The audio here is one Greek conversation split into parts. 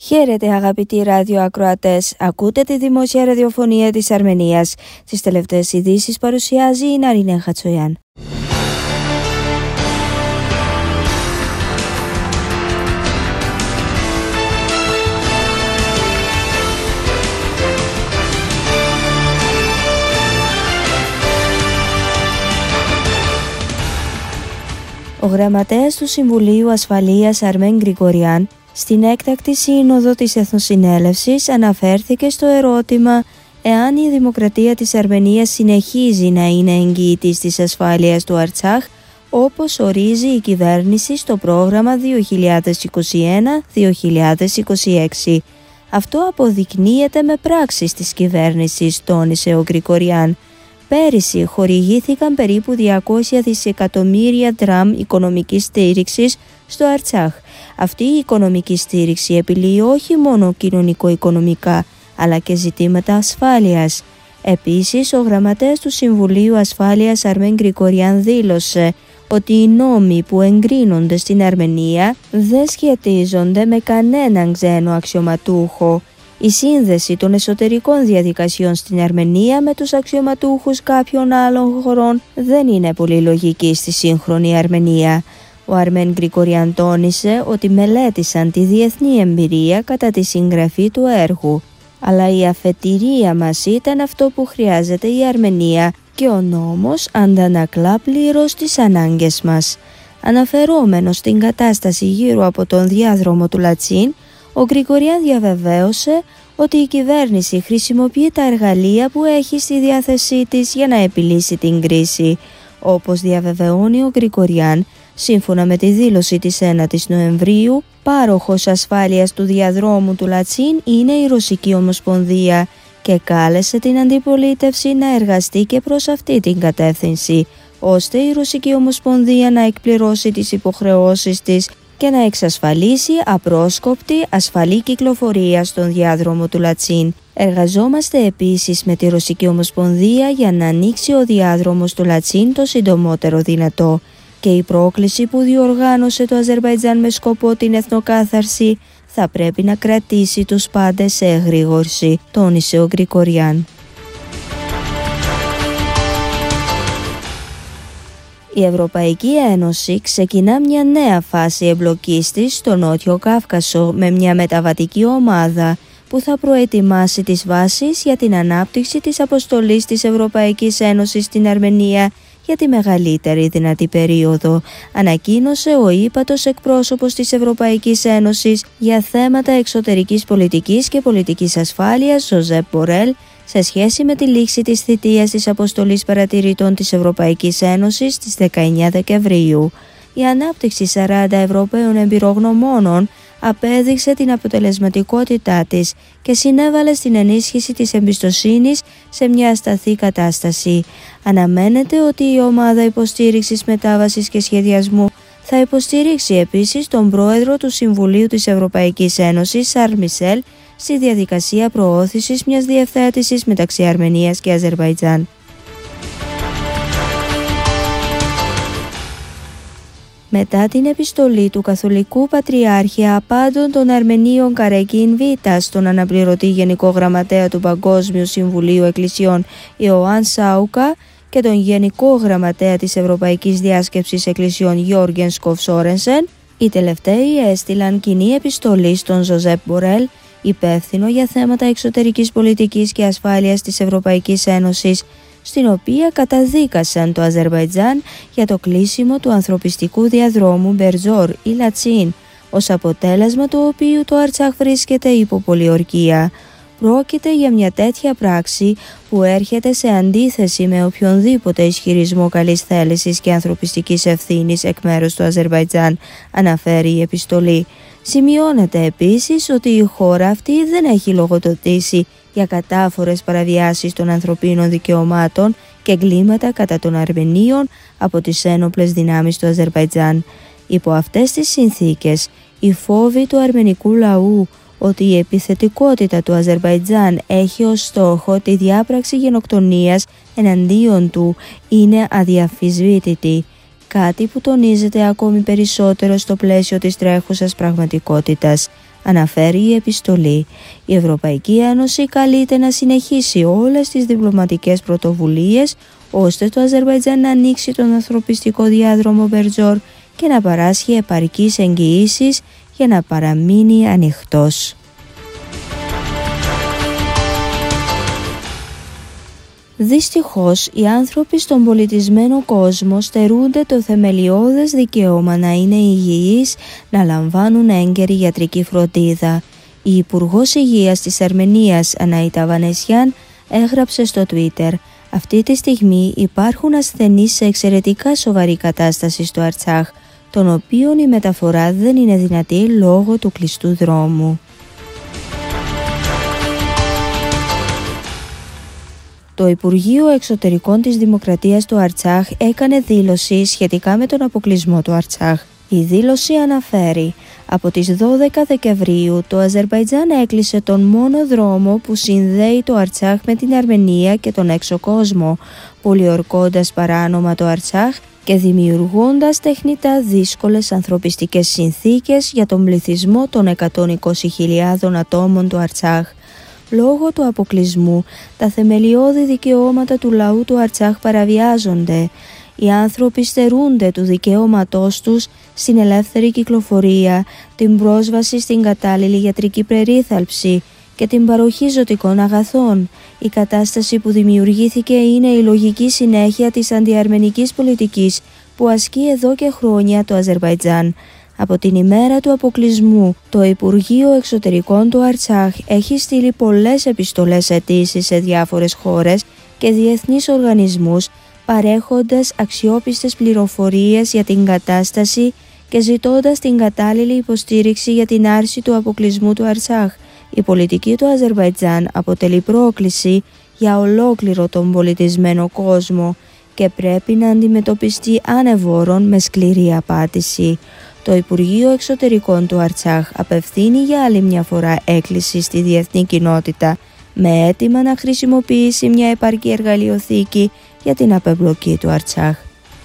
Χαίρετε αγαπητοί ραδιοακροατές, ακούτε τη δημόσια ραδιοφωνία της Αρμενίας. Τις τελευταίες ειδήσεις παρουσιάζει η Ναρίνε Χατσογιάν. Ο γραμματέας του Συμβουλίου Ασφαλείας Αρμέν Γκρικοριάν στην έκτακτη σύνοδο της Εθνοσυνέλευσης αναφέρθηκε στο ερώτημα εάν η δημοκρατία της Αρμενίας συνεχίζει να είναι εγγυητής της ασφάλειας του Αρτσάχ όπως ορίζει η κυβέρνηση στο πρόγραμμα 2021-2026. Αυτό αποδεικνύεται με πράξεις της κυβέρνησης, τόνισε ο Γκρικοριάν. Πέρυσι χορηγήθηκαν περίπου 200 δισεκατομμύρια δραμ οικονομικής στήριξης στο Αρτσάχ. Αυτή η οικονομική στήριξη επιλύει όχι μόνο κοινωνικο-οικονομικά, αλλά και ζητήματα ασφάλειας. Επίσης, ο γραμματέας του Συμβουλίου Ασφάλειας Αρμέν Γκρικοριάν δήλωσε ότι οι νόμοι που εγκρίνονται στην Αρμενία δεν σχετίζονται με κανέναν ξένο αξιωματούχο. Η σύνδεση των εσωτερικών διαδικασιών στην Αρμενία με τους αξιωματούχους κάποιων άλλων χωρών δεν είναι πολύ λογική στη σύγχρονη Αρμενία. Ο Αρμέν Γκρικοριάν τόνισε ότι μελέτησαν τη διεθνή εμπειρία κατά τη συγγραφή του έργου. Αλλά η αφετηρία μας ήταν αυτό που χρειάζεται η Αρμενία και ο νόμος αντανακλά πλήρως τις ανάγκες μας. Αναφερόμενος στην κατάσταση γύρω από τον διάδρομο του Λατσίν, ο Γκρικοριάν διαβεβαίωσε ότι η κυβέρνηση χρησιμοποιεί τα εργαλεία που έχει στη διάθεσή της για να επιλύσει την κρίση. Όπως διαβεβαιώνει ο Γκρικοριάν, σύμφωνα με τη δήλωση της 9ης Νοεμβρίου, πάροχος ασφάλειας του διαδρόμου του Λατσίν είναι η Ρωσική Ομοσπονδία και κάλεσε την αντιπολίτευση να εργαστεί και προς αυτή την κατεύθυνση, ώστε η Ρωσική Ομοσπονδία να εκπληρώσει τις υποχρεώσεις της και να εξασφαλίσει απρόσκοπτη ασφαλή κυκλοφορία στον διάδρομο του Λατσίν. Εργαζόμαστε επίσης με τη Ρωσική Ομοσπονδία για να ανοίξει ο διάδρομος του Λατσίν το συντομότερο δυνατό και η πρόκληση που διοργάνωσε το Αζερβαϊτζάν με σκοπό την εθνοκάθαρση θα πρέπει να κρατήσει τους πάντες σε εγρήγορση, τόνισε ο Γκρικοριάν. Η Ευρωπαϊκή Ένωση ξεκινά μια νέα φάση εμπλοκής της στο Νότιο Κάυκασο με μια μεταβατική ομάδα που θα προετοιμάσει τις βάσεις για την ανάπτυξη της αποστολής της Ευρωπαϊκής Ένωσης στην Αρμενία για τη μεγαλύτερη δυνατή περίοδο, ανακοίνωσε ο ύπατος εκπρόσωπος της Ευρωπαϊκής Ένωσης για θέματα εξωτερικής πολιτικής και πολιτικής ασφάλειας, Ζωζέπ Μπορέλ, σε σχέση με τη λήξη της θητείας της αποστολής παρατηρητών της Ευρωπαϊκής Ένωσης στις 19 Δεκεμβρίου. Η ανάπτυξη 40 Ευρωπαίων εμπειρογνωμόνων απέδειξε την αποτελεσματικότητά της και συνέβαλε στην ενίσχυση της εμπιστοσύνης σε μια ασταθή κατάσταση. Αναμένεται ότι η ομάδα υποστήριξης μετάβασης και σχεδιασμού θα υποστηρίξει επίσης τον πρόεδρο του Συμβουλίου της Ευρωπαϊκής Ένωσης, Σαρλ Μισελ, στη διαδικασία προώθησης μιας διευθέτησης μεταξύ Αρμενίας και Αζερβαϊτζάν. Μετά την επιστολή του Καθολικού Πατριάρχη Απάντων των Αρμενίων Καρεκίν Β στον αναπληρωτή Γενικό Γραμματέα του Παγκόσμιου Συμβουλίου Εκκλησιών Ιωάνν Σάουκα και τον Γενικό Γραμματέα της Ευρωπαϊκής Διάσκεψης Εκκλησιών Γιώργεν Σκοφ Σόρενσεν, οι τελευταίοι έστειλαν κοινή επιστολή στον Ζωζέπ Μπορέλ, υπεύθυνο για θέματα εξωτερικής πολιτικής και ασφάλειας της Ευρωπαϊκής Ένωσης, στην οποία καταδίκασαν το Αζερβαϊτζάν για το κλείσιμο του ανθρωπιστικού διαδρόμου Μπερζόρ ή Λατσίν, ως αποτέλεσμα του οποίου το Αρτσάχ βρίσκεται υπό πολιορκία. Πρόκειται για μια τέτοια πράξη που έρχεται σε αντίθεση με οποιονδήποτε ισχυρισμό καλής θέλησης και ανθρωπιστικής ευθύνης εκ μέρους του Αζερβαϊτζάν, αναφέρει η επιστολή. Σημειώνεται επίσης ότι η χώρα αυτή δεν έχει λογοδοτήσει για κατάφορες παραβιάσεις των ανθρωπίνων δικαιωμάτων και εγκλήματα κατά των Αρμενίων από τις ένοπλες δυνάμεις του Αζερβαϊτζάν. Υπό αυτές τις συνθήκες, οι φόβοι του αρμενικού λαού ότι η επιθετικότητα του Αζερβαϊτζάν έχει ως στόχο τη διάπραξη γενοκτονίας εναντίον του είναι αδιαφυσβήτητη, κάτι που τονίζεται ακόμη περισσότερο στο πλαίσιο της τρέχουσας πραγματικότητας, αναφέρει η επιστολή. Η Ευρωπαϊκή Ένωση καλείται να συνεχίσει όλες τις διπλωματικές πρωτοβουλίες ώστε το Αζερβαϊτζάν να ανοίξει τον ανθρωπιστικό διάδρομο Μπερτζόρ και να παράσχει επαρκείς εγγυήσεις για να παραμείνει ανοιχτός. Δυστυχώς, οι άνθρωποι στον πολιτισμένο κόσμο στερούνται το θεμελιώδες δικαίωμα να είναι υγιείς, να λαμβάνουν έγκαιρη ιατρική φροντίδα. Η Υπουργός Υγείας της Αρμενίας, Αναΐτα Βανεσιάν, έγραψε στο Twitter: «Αυτή τη στιγμή υπάρχουν ασθενείς σε εξαιρετικά σοβαρή κατάσταση στο Αρτσάχ, των οποίων η μεταφορά δεν είναι δυνατή λόγω του κλειστού δρόμου». Το Υπουργείο Εξωτερικών της Δημοκρατίας του Αρτσάχ έκανε δήλωση σχετικά με τον αποκλεισμό του Αρτσάχ. Η δήλωση αναφέρει: «Από τις 12 Δεκεμβρίου το Αζερβαϊτζάν έκλεισε τον μόνο δρόμο που συνδέει το Αρτσάχ με την Αρμενία και τον έξω κόσμο, πολιορκώντας παράνομα το Αρτσάχ και δημιουργώντας τεχνητά δύσκολες ανθρωπιστικές συνθήκες για τον πληθυσμό των 120.000 ατόμων του Αρτσάχ. Λόγω του αποκλεισμού, τα θεμελιώδη δικαιώματα του λαού του Αρτσάχ παραβιάζονται. Οι άνθρωποι στερούνται του δικαιώματός τους στην ελεύθερη κυκλοφορία, την πρόσβαση στην κατάλληλη ιατρική περίθαλψη και την παροχή ζωτικών αγαθών. Η κατάσταση που δημιουργήθηκε είναι η λογική συνέχεια της αντιαρμενικής πολιτικής που ασκεί εδώ και χρόνια το Αζερβαϊτζάν. Από την ημέρα του αποκλεισμού, το Υπουργείο Εξωτερικών του Αρτσάχ έχει στείλει πολλές επιστολές αιτήσεις σε διάφορες χώρες και διεθνείς οργανισμούς, παρέχοντας αξιόπιστες πληροφορίες για την κατάσταση και ζητώντας την κατάλληλη υποστήριξη για την άρση του αποκλεισμού του Αρτσάχ. Η πολιτική του Αζερβαϊτζάν αποτελεί πρόκληση για ολόκληρο τον πολιτισμένο κόσμο και πρέπει να αντιμετωπιστεί ανεβόρον με σκληρή απάτηση. Το Υπουργείο Εξωτερικών του Αρτσάχ απευθύνει για άλλη μια φορά έκκληση στη διεθνή κοινότητα με αίτημα να χρησιμοποιήσει μια επαρκή εργαλειοθήκη για την απεμπλοκή του Αρτσάχ.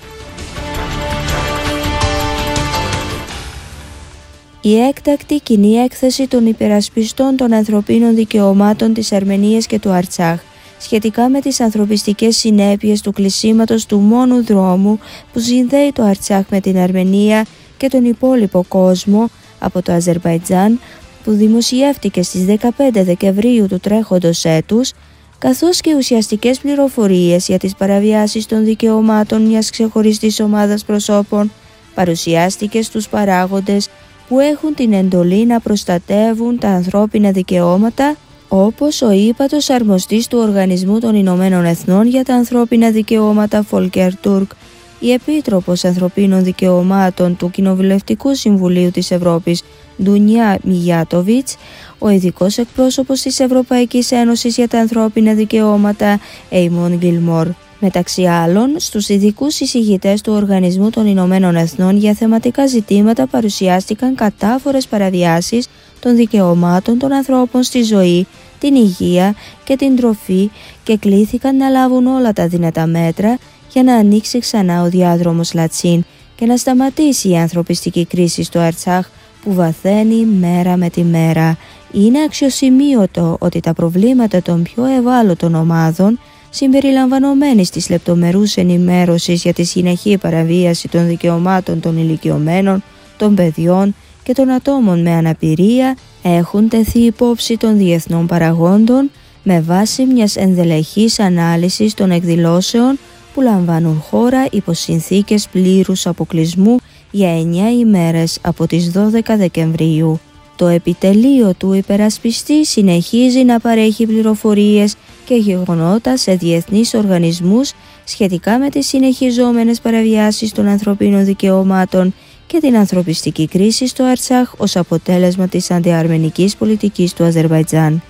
Η έκτακτη κοινή έκθεση των υπερασπιστών των ανθρωπίνων δικαιωμάτων της Αρμενίας και του Αρτσάχ σχετικά με τις ανθρωπιστικές συνέπειες του κλεισίματος του μόνου δρόμου που συνδέει το Αρτσάχ με την Αρμενία και τον υπόλοιπο κόσμο από το Αζερβαϊτζάν, που δημοσιεύτηκε στις 15 Δεκεμβρίου του τρέχοντος έτους, καθώς και ουσιαστικές πληροφορίες για τις παραβιάσεις των δικαιωμάτων μιας ξεχωριστής ομάδας προσώπων, παρουσιάστηκε στους παράγοντες που έχουν την εντολή να προστατεύουν τα ανθρώπινα δικαιώματα, όπως ο ύπατος αρμοστής του Οργανισμού των Ηνωμένων Εθνών για τα ανθρώπινα δικαιώματα Volker Turk, η Επίτροπος Ανθρωπίνων Δικαιωμάτων του Κοινοβουλευτικού Συμβουλίου της Ευρώπης Ντουνιά Μιγιάτοβιτς, ο ειδικός εκπρόσωπος της Ευρωπαϊκής Ένωσης για τα ανθρώπινα δικαιώματα Έιμον Γκιλμόρ. Μεταξύ άλλων, στους ειδικούς εισηγητές του Οργανισμού των Ηνωμένων Εθνών για θεματικά ζητήματα παρουσιάστηκαν κατάφορες παραβιάσεις των δικαιωμάτων των ανθρώπων στη ζωή, την υγεία και την τροφή και κλήθηκαν να λάβουν όλα τα δυνατά μέτρα για να ανοίξει ξανά ο διάδρομος Λατσίν και να σταματήσει η ανθρωπιστική κρίση στο Αρτσάχ που βαθαίνει μέρα με τη μέρα. Είναι αξιοσημείωτο ότι τα προβλήματα των πιο ευάλωτων ομάδων, συμπεριλαμβανομένης της λεπτομερούς ενημέρωσης για τη συνεχή παραβίαση των δικαιωμάτων των ηλικιωμένων, των παιδιών και των ατόμων με αναπηρία, έχουν τεθεί υπόψη των διεθνών παραγόντων με βάση μιας ενδελεχής ανάλυσης των εκδηλώσεων που λαμβάνουν χώρα υπό συνθήκες πλήρους αποκλεισμού για 9 ημέρες από τις 12 Δεκεμβρίου. Το επιτελείο του υπερασπιστή συνεχίζει να παρέχει πληροφορίες και γεγονότα σε διεθνείς οργανισμούς σχετικά με τις συνεχιζόμενες παραβιάσεις των ανθρωπίνων δικαιωμάτων και την ανθρωπιστική κρίση στο Αρτσάχ ως αποτέλεσμα της αντιαρμενικής πολιτικής του Αζερβαϊτζάν.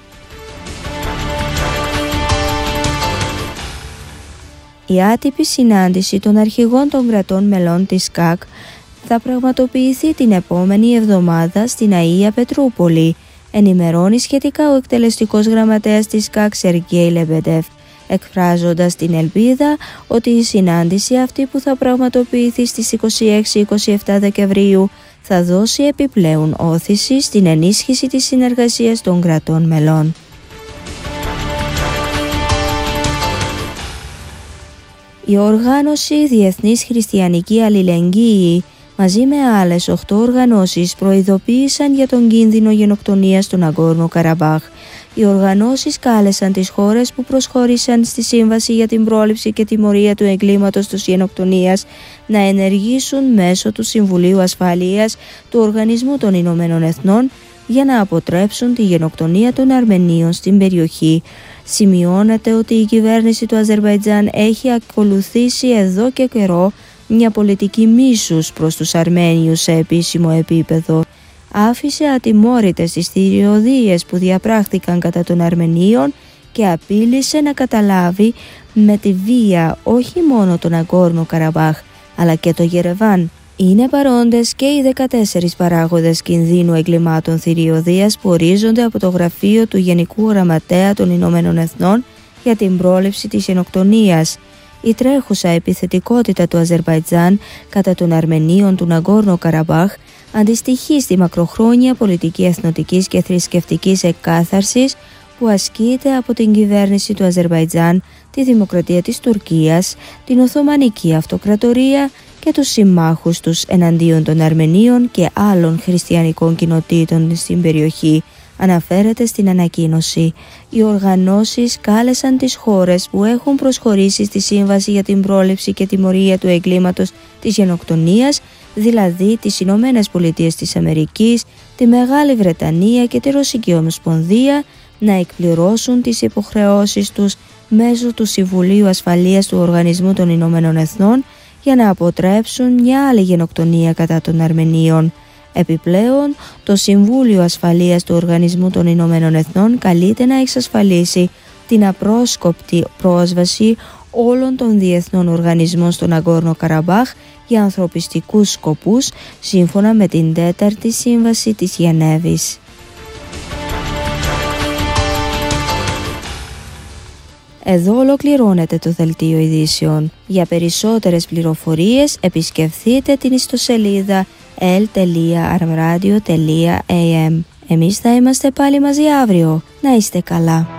Η άτυπη συνάντηση των αρχηγών των κρατών μελών της ΚΑΚ θα πραγματοποιηθεί την επόμενη εβδομάδα στην Αΐα Πετρούπολη, ενημερώνει σχετικά ο εκτελεστικός γραμματέας της ΚΑΚ Σεργέη Λεμπεντεφ, εκφράζοντας την ελπίδα ότι η συνάντηση αυτή που θα πραγματοποιηθεί στις 26-27 Δεκεμβρίου θα δώσει επιπλέον όθηση στην ενίσχυση της συνεργασίας των κρατών μελών. Η οργάνωση Διεθνής Χριστιανική Αλληλεγγύη μαζί με άλλες 8 οργανώσεις προειδοποίησαν για τον κίνδυνο γενοκτονίας στον Ναγκόρνο Καραμπάχ. Οι οργανώσεις κάλεσαν τις χώρες που προσχώρησαν στη Σύμβαση για την πρόληψη και τιμωρία του εγκλήματος της γενοκτονίας να ενεργήσουν μέσω του Συμβουλίου Ασφαλείας του Οργανισμού των Ηνωμένων Εθνών για να αποτρέψουν τη γενοκτονία των Αρμενίων στην περιοχή. Σημειώνεται ότι η κυβέρνηση του Αζερβαϊτζάν έχει ακολουθήσει εδώ και καιρό μια πολιτική μίσους προς τους Αρμένιους σε επίσημο επίπεδο. Άφησε ατιμόρυτες τις θηριωδίες που διαπράχθηκαν κατά των Αρμενίων και απείλησε να καταλάβει με τη βία όχι μόνο τον Ναγκόρνο Καραμπάχ αλλά και το Γερεβάν. Είναι παρόντες και οι 14 παράγοντες κινδύνου εγκλημάτων θηριωδίας που ορίζονται από το Γραφείο του Γενικού Γραμματέα των Ηνωμένων Εθνών για την πρόληψη της γενοκτονίας. Η τρέχουσα επιθετικότητα του Αζερβαϊτζάν κατά των Αρμενίων του Ναγκόρνο Καραμπάχ αντιστοιχεί στη μακροχρόνια πολιτική εθνοτικής και θρησκευτικής εκκάθαρσης που ασκείται από την κυβέρνηση του Αζερβαϊτζάν, τη Δημοκρατία της Τουρκίας, την Οθωμανική Αυτοκρατορία και τους συμμάχους τους εναντίον των Αρμενίων και άλλων χριστιανικών κοινοτήτων στην περιοχή, αναφέρεται στην ανακοίνωση. Οι οργανώσεις κάλεσαν τις χώρες που έχουν προσχωρήσει στη Σύμβαση για την πρόληψη και τιμωρία του εγκλήματος της γενοκτονίας, δηλαδή τις Ηνωμένες Πολιτείες της Αμερικής, τη Μεγάλη Βρετανία και τη Ρωσική Ομοσπονδία, να εκπληρώσουν τις υποχρεώσεις τους μέσω του Συμβουλίου Ασφαλείας του Οργανισμού των Ηνωμένων Εθνών για να αποτρέψουν μια άλλη γενοκτονία κατά των Αρμενίων. Επιπλέον, το Συμβούλιο Ασφαλείας του Οργανισμού των Ηνωμένων Εθνών καλείται να εξασφαλίσει την απρόσκοπτη πρόσβαση όλων των διεθνών οργανισμών στον Ναγκόρνο Καραμπάχ για ανθρωπιστικούς σκοπούς, σύμφωνα με την 4η Σύμβαση της Γενέβης. Εδώ ολοκληρώνεται το δελτίο ειδήσεων. Για περισσότερες πληροφορίες επισκεφθείτε την ιστοσελίδα l.armradio.am. Εμείς θα είμαστε πάλι μαζί αύριο. Να είστε καλά.